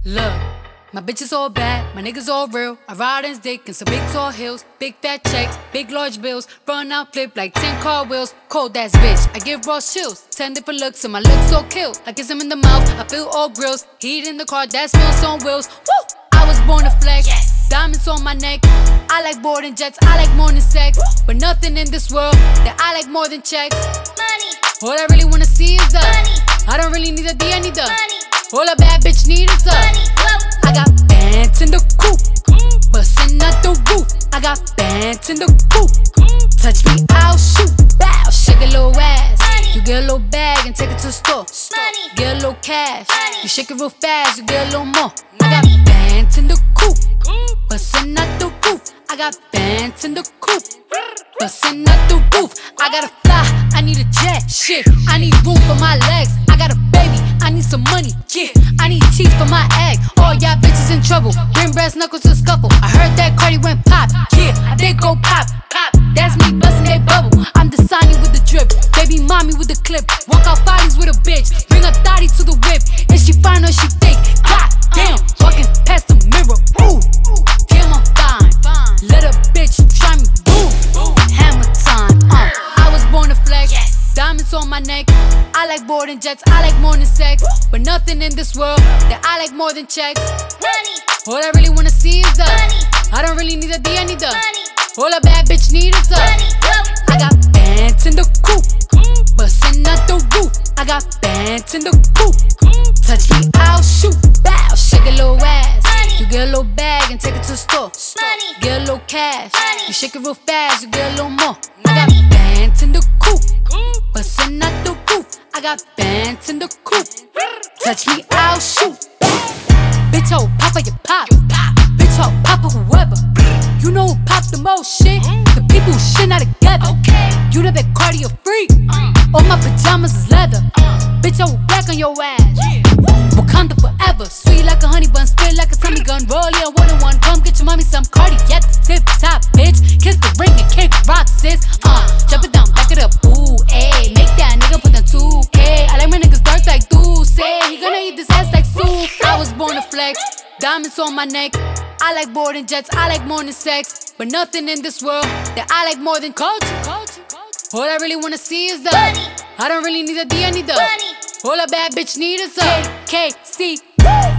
Look, my bitch is all bad, my niggas all real. I ride in dick in some big tall hills, big fat checks, big large bills. Run out, flip like 10 car wheels. Cold ass bitch, I give raw chills. 10 different looks and my lips so kill. I kiss him in the mouth, I feel all grills. Heat in the car, that smells on wheels. Woo! I was born to flex, yes. Diamonds on my neck. I like boarding jets, I like more than sex. But nothing in this world that I like more than checks. Money. All I really wanna see is the money. I don't really need a D, I need the money. All a bad bitch need is the money. I got bands in the coop, bustin' out the roof. I got bands in the coop. Touch me, I'll shoot. Bow, shake a little ass. Money. You get a little bag and take it to the store. Money. Get a little cash. Money. You shake it real fast, you get a little more. I Money. got bands in the coop, bustin' out the roof. I got bands in the coop, bustin' out the roof. I gotta fly, I need a jet. Shit, I need room for my legs. I got a baby, I need some money. Yeah, I need teeth for my egg. All y'all bitches in trouble, bring brass knuckles to the scuffle. I heard that Cardi went pop. Yeah, I did go pop, pop. That's me bustin' that bubble. I'm the Sonny with the drip, baby mommy with the clip. Walk out bodies with a bitch, bring a thotty to the whip. And she fine or she fake. God damn, walking past the mirror. Ooh, damn I'm fine. Let a bitch try me. Boom, hammer time. I was born to flex. Yes. Diamonds on my neck. I like boarding jets, I like more than sex. But nothing in this world that I like more than checks. Money. All I really wanna see is the money. I don't really need a D, I need the money. all a bad bitch need is the money. I got bands in the coop, bustin' out the roof. I got bands in the coop. Touch me, I'll shoot. Bow, shake a little ass. Money. You get a little bag and take it to the store. Money. Get a little cash. Money. You shake it real fast, you get a little more. I got Money. bands in the coop, bustin' out the roof. I got bands in the coop. Touch me, I'll shoot. Bitch, oh, Papa, you pop. Bitch, oh, Papa, whoever. You know who pop the most shit? The people who shit not together. You know that cardio freak. All my pajamas is leather. Bitch, I will back on your ass. Wakanda forever. Sweet like a honey bun, spit like a Tommy gun. Roll in one on one. Come get your mommy some Cardi at the tip top, bitch. Kiss the ring and kick rock, sis. Jump it down, back it up. Ooh, ayy. Make that nigga put the 2K. I like my niggas dark like say he gonna eat this ass like soup. I was born to flex. Diamonds on my neck. I like boarding jets, I like more than sex. But nothing in this world that I like more than culture. All I really wanna see is the money. I don't really need a D, I need the money. all a bad bitch need is a KC.